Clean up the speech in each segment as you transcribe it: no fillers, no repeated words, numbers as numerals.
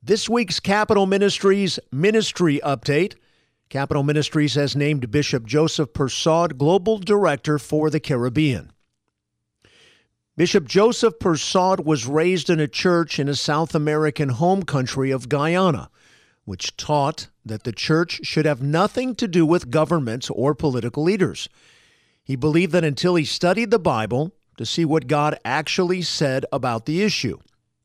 This week's Capital Ministries Ministry Update. Capital Ministries has named Bishop Joseph Persaud Global Director for the Caribbean. Bishop Joseph Persaud was raised in a church in a South American home country of Guyana, which taught that the church should have nothing to do with government or political leaders. He believed that until he studied the Bible to see what God actually said about the issue.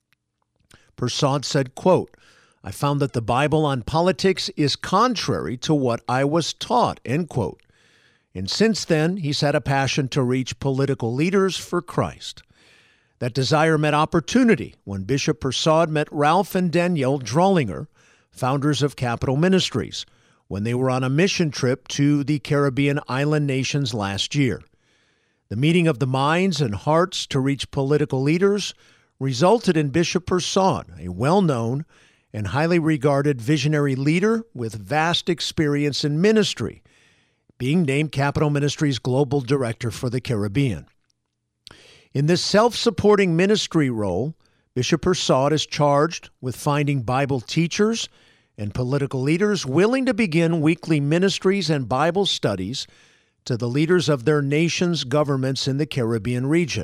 Persaud said, quote, "I found that the Bible on politics is contrary to what I was taught," end quote. And since then, he's had a passion to reach political leaders for Christ. That desire met opportunity when Bishop Persaud met Ralph and Danielle Drollinger, founders of Capital Ministries, when they were on a mission trip to the Caribbean island nations last year. The meeting of the minds and hearts to reach political leaders resulted in Bishop Persaud, a well-known and highly regarded visionary leader with vast experience in ministry, being named Capital Ministries Global Director for the Caribbean. In this self-supporting ministry role, Bishop Persaud is charged with finding Bible teachers and political leaders willing to begin weekly ministries and Bible studies to the leaders of their nation's governments in the Caribbean region.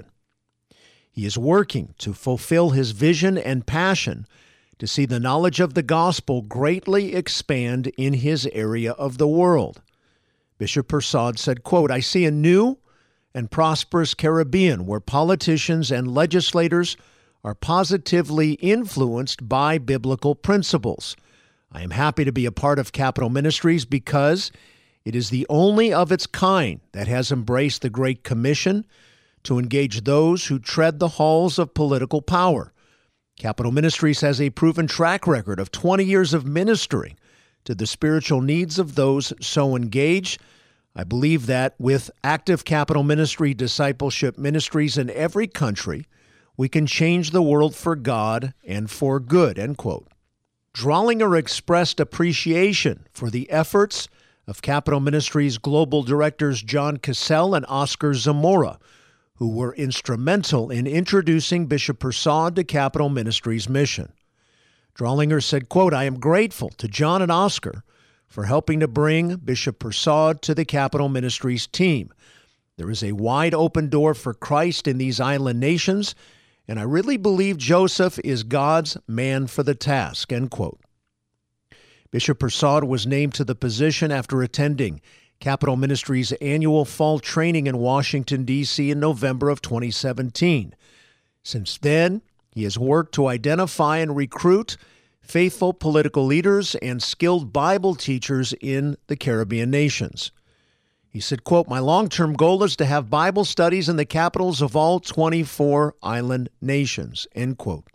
He is working to fulfill his vision and passion to see the knowledge of the gospel greatly expand in his area of the world. Bishop Persaud said, quote, "I see a new and prosperous Caribbean where politicians and legislators are positively influenced by biblical principles. I am happy to be a part of Capital Ministries because it is the only of its kind that has embraced the Great Commission to engage those who tread the halls of political power. Capital Ministries has a proven track record of 20 years of ministering to the spiritual needs of those so engaged. I believe that with active Capital Ministry discipleship ministries in every country, we can change the world for God and for good," end quote. Drollinger expressed appreciation for the efforts of Capital Ministries Global Directors John Cassell and Oscar Zamora, who were instrumental in introducing Bishop Persaud to Capital Ministries' mission. Drollinger said, quote, "I am grateful to John and Oscar for helping to bring Bishop Persaud to the Capital Ministries team. There is a wide open door for Christ in these island nations, and I really believe Joseph is God's man for the task," end quote. Bishop Persaud was named to the position after attending Capital Ministries' annual fall training in Washington, D.C. in November of 2017. Since then, he has worked to identify and recruit faithful political leaders and skilled Bible teachers in the Caribbean nations. He said, quote, "My long-term goal is to have Bible studies in the capitals of all 24 island nations," end quote.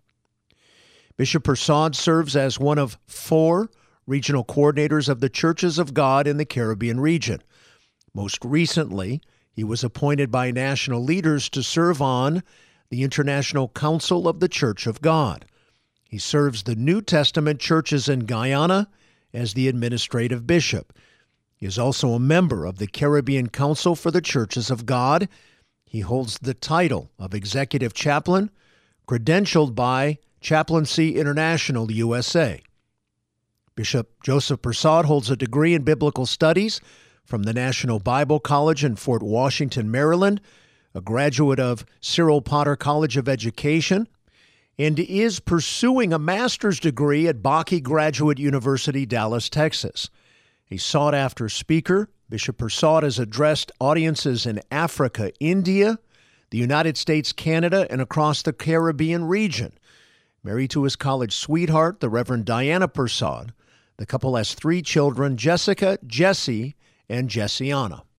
Bishop Persaud serves as one of 4 regional coordinators of the Churches of God in the Caribbean region. Most recently, he was appointed by national leaders to serve on the International Council of the Church of God. He serves the New Testament churches in Guyana as the administrative bishop. He is also a member of the Caribbean Council for the Churches of God. He holds the title of Executive Chaplain, credentialed by Chaplaincy International USA. Bishop Joseph Persaud holds a degree in biblical studies from the National Bible College in Fort Washington, Maryland, a graduate of Cyril Potter College of Education, and is pursuing a master's degree at Bakke Graduate University, Dallas, Texas. A sought-after speaker, Bishop Persaud has addressed audiences in Africa, India, the United States, Canada, and across the Caribbean region. Married to his college sweetheart, the Reverend Diana Persaud, the couple has 3 children, Jessica, Jesse, and Jessiana.